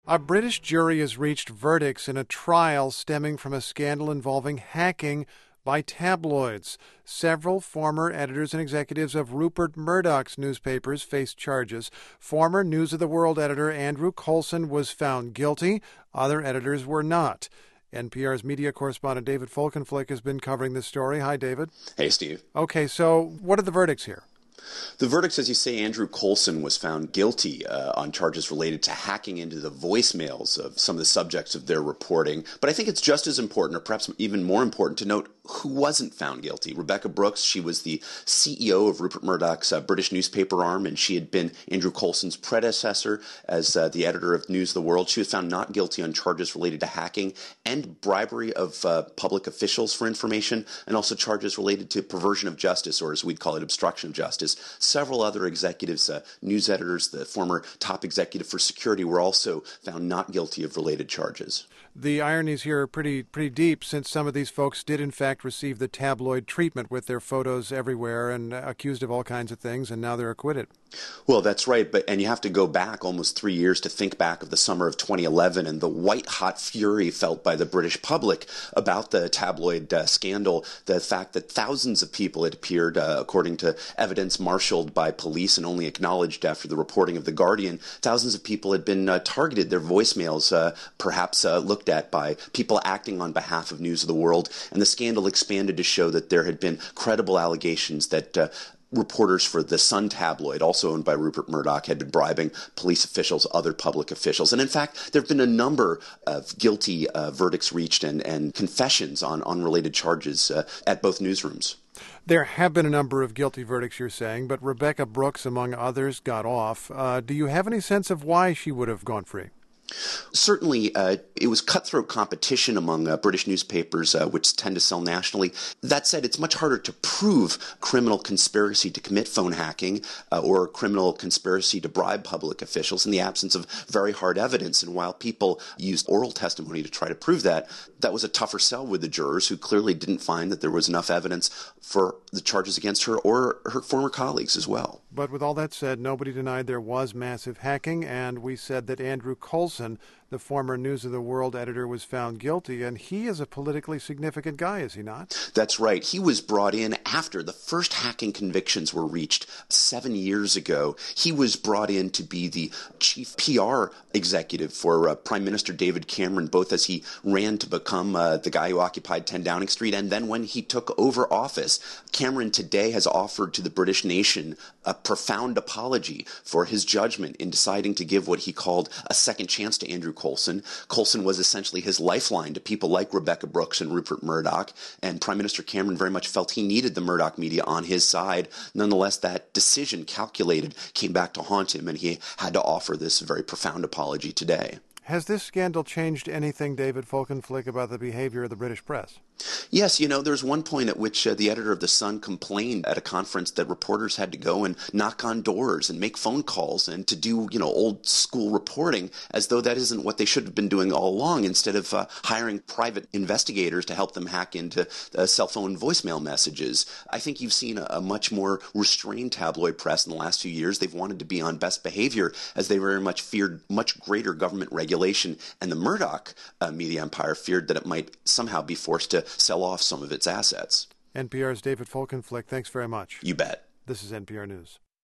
A British jury has reached verdicts in a trial stemming from a scandal involving hacking by tabloids. Several former editors and executives of Rupert Murdoch's newspapers faced charges. Former News of the World editor Andrew Coulson was found guilty. Other editors were not. NPR's media correspondent David Folkenflik has been covering this story. Hi, David. Hey, Steve. Okay, so what are the verdicts here? The verdicts, as you say, Andrew Coulson was found guilty on charges related to hacking into the voicemails of some of the subjects of their reporting. But I think it's just as important, or perhaps even more important, to note who wasn't found guilty. Rebekah Brooks, she was the CEO of Rupert Murdoch's British newspaper arm, and she had been Andrew Coulson's predecessor as the editor of News of the World. She was found not guilty on charges related to hacking and bribery of public officials for information, and also charges related to perversion of justice, or as we'd call it, obstruction of justice. Several other executives, news editors, the former top executive for security, were also found not guilty of related charges. The ironies here are pretty deep, since some of these folks did in fact receive the tabloid treatment with their photos everywhere and accused of all kinds of things, and now they're acquitted. Well, that's right, and you have to go back almost 3 years to think back of the summer of 2011 and the white-hot fury felt by the British public about the tabloid scandal, the fact that thousands of people had appeared, according to evidence marshaled by police and only acknowledged after the reporting of The Guardian. Thousands of people had been targeted, their voicemails perhaps looked at by people acting on behalf of News of the World, and the scandal expanded to show that there had been credible allegations that reporters for The Sun tabloid, also owned by Rupert Murdoch, had been bribing police officials, other public officials. And in fact, there have been a number of guilty verdicts reached and confessions on unrelated charges at both newsrooms. There have been a number of guilty verdicts, you're saying, but Rebekah Brooks, among others, got off. Do you have any sense of why she would have gone free? Certainly, it was cutthroat competition among British newspapers, which tend to sell nationally. That said, it's much harder to prove criminal conspiracy to commit phone hacking or criminal conspiracy to bribe public officials in the absence of very hard evidence. And while people used oral testimony to try to prove that, that was a tougher sell with the jurors, who clearly didn't find that there was enough evidence for the charges against her or her former colleagues as well. But with all that said, nobody denied there was massive hacking, and we said that Andrew Coulson, the former News of the World editor, was found guilty, and he is a politically significant guy, is he not? That's right. He was brought in after the first hacking convictions were reached 7 years ago. He was brought in to be the chief PR executive for Prime Minister David Cameron, both as he ran to become the guy who occupied 10 Downing Street, and then when he took over office. Cameron today has offered to the British nation a profound apology for his judgment in deciding to give what he called a second chance to Andrew Coulson. Coulson was essentially his lifeline to people like Rebekah Brooks and Rupert Murdoch, and Prime Minister Cameron very much felt he needed the Murdoch media on his side. Nonetheless, that decision, calculated, came back to haunt him, and he had to offer this very profound apology today. Has this scandal changed anything, David Folkenflik, about the behavior of the British press? Yes, there's one point at which the editor of The Sun complained at a conference that reporters had to go and knock on doors and make phone calls and to do, old school reporting, as though that isn't what they should have been doing all along, instead of hiring private investigators to help them hack into cell phone voicemail messages. I think you've seen a much more restrained tabloid press in the last few years. They've wanted to be on best behavior, as they very much feared much greater government regulation, and the Murdoch media empire feared that it might somehow be forced to sell off some of its assets. NPR's David Folkenflik, thanks very much. You bet. This is NPR News.